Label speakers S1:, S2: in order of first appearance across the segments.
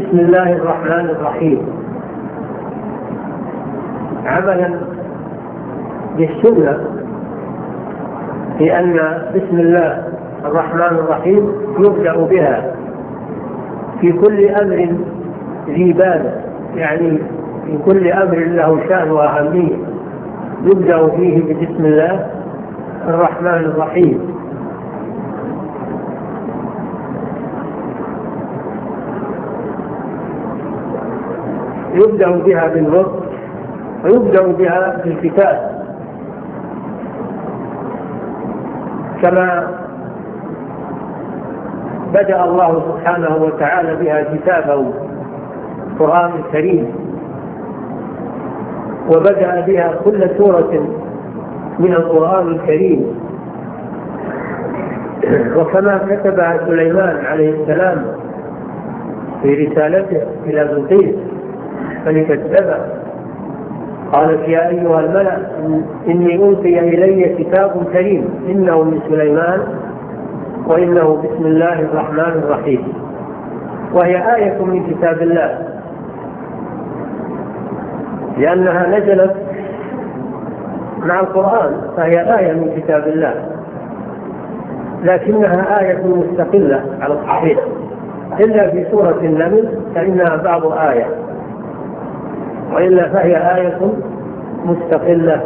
S1: بسم الله الرحمن الرحيم عملا بالسنة، لأن بسم الله الرحمن الرحيم يبدأ بها في كل أمر ذي بال، يعني في كل أمر له شأن وأهمية يبدأ فيه بسم الله الرحمن الرحيم. يبدأ بها بالوقت ويبدأ بها بالكتاب، كما بدأ الله سبحانه وتعالى بها كتابه القرآن الكريم، وبدأ بها كل سورة من القرآن الكريم، وكما كتبها سليمان عليه السلام في رسالته إلى بلقيس ملكة سبأ، قالت يا أيها الملأ إني أوحي إلي كتاب كريم إنه من سليمان وإنه بسم الله الرحمن الرحيم، وهي آية من كتاب الله لأنها نزلت مع القرآن، فهي آية من كتاب الله، لكنها آية مستقلة على الصحيح، إلا في سورة النمل فإنها بعض آية، وإلا فهي آية مستقلة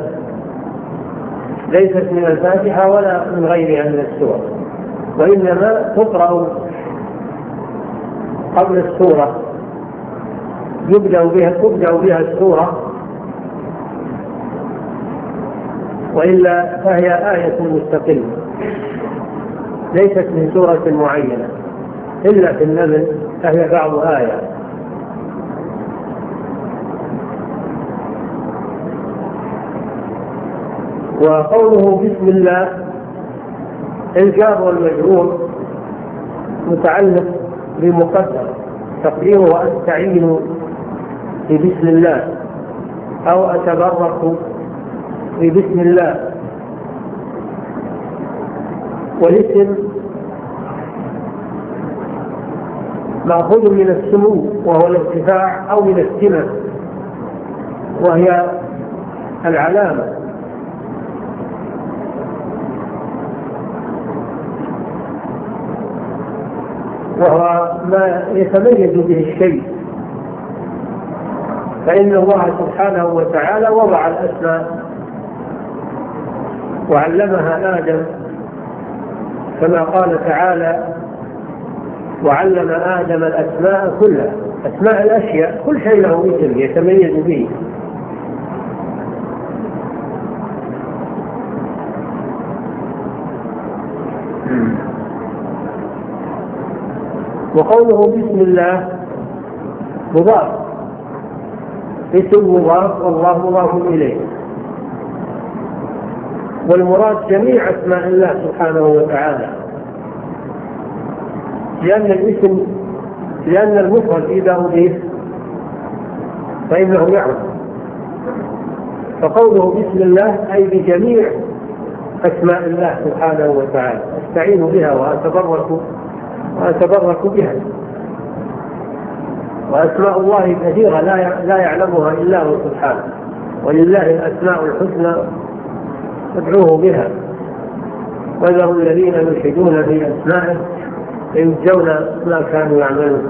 S1: ليست من الفاتحة ولا من غيرها من السور، وإنما تقرأ قبل السورة، تبدأ بها السورة، وإلا فهي آية مستقلة ليست من سورة معينة، إلا في النمل فهي بعض آية. وقوله بسم الله الجار والمجرور متعلق بمقدر تقديره أستعين ببسم الله أو أتبرك ببسم الله، والاسم مأخوذ من السمو وهو الارتفاع أو من السمة وهي العلامة، وهو ما يتميز به الشيء، فإن الله سبحانه وتعالى وضع الأسماء وعلمها آدم، كما قال تعالى وعلم آدم الأسماء كلها، أسماء الأشياء كل شيء له اسم يتميز به. وقوله بسم الله مضاف، اسم مضاف والله مضاف إليه، والمراد جميع أسماء الله سبحانه وتعالى، لأن المفرد إذا أضيف فإنه يعرف، فقوله بسم الله أي بجميع أسماء الله سبحانه وتعالى أستعين بها وأتبرك بها، وأسماء الله كثيرة لا يعلمها إلا هو سبحانه، ولله الأسماء الحسنى فادعوه بها، وذروا الذين يلحدون في أسمائه يجزون ما كانوا يعملون.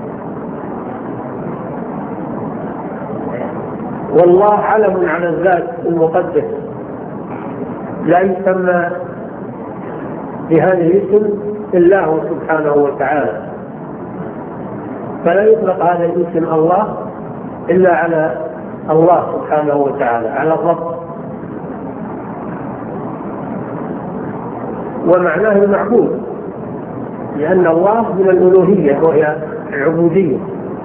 S1: والله علم على الذات المقدس لا يسمى بهذا الاسم إلا هو سبحانه وتعالى، فلا يطلق هذا الاسم الله إلا على الله سبحانه وتعالى، على الرب، ومعناه المعبود، لأن الله من الألوهية وهي العبودية،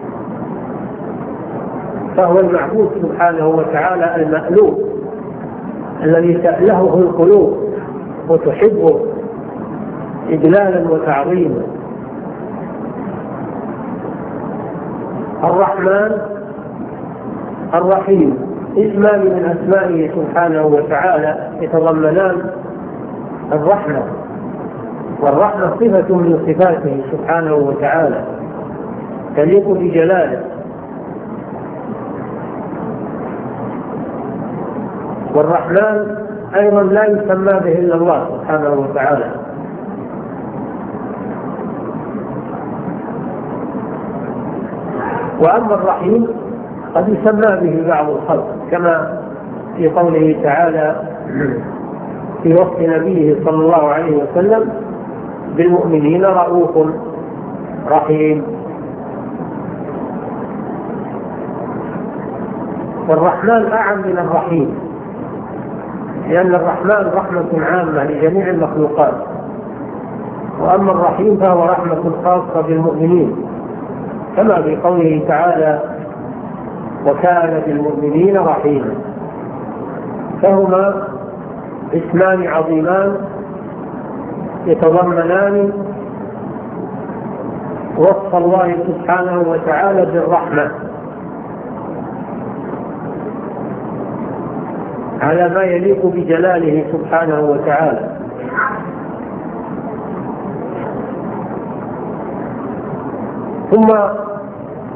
S1: فهو المعبود سبحانه وتعالى المألوه الذي تألهه القلوب وتحبه إجلالا وتعظيما. الرحمن الرحيم اسمان من أسمائه سبحانه وتعالى يتضمنان الرحمة، والرحمة صفة من صفاته سبحانه وتعالى، تليق بجلاله. والرحمن أيضا لا يسمى به إلا الله سبحانه وتعالى. وأما الرحيم قد يسمى به بعض الخلق، كما في قوله تعالى في وصف نبيه صلى الله عليه وسلم: بالمؤمنين رؤوف رحيم. والرحمن أعم من الرحيم، لأن الرحمن رحمة عامة لجميع المخلوقات، وأما الرحيم فهو رحمة خاصة بالمؤمنين، كما في قوله تعالى: وكان بالمؤمنين رحيما. فهما اسمان عظيمان يتضمنان وصف الله سبحانه وتعالى بالرحمة على ما يليق بجلاله سبحانه وتعالى. ثم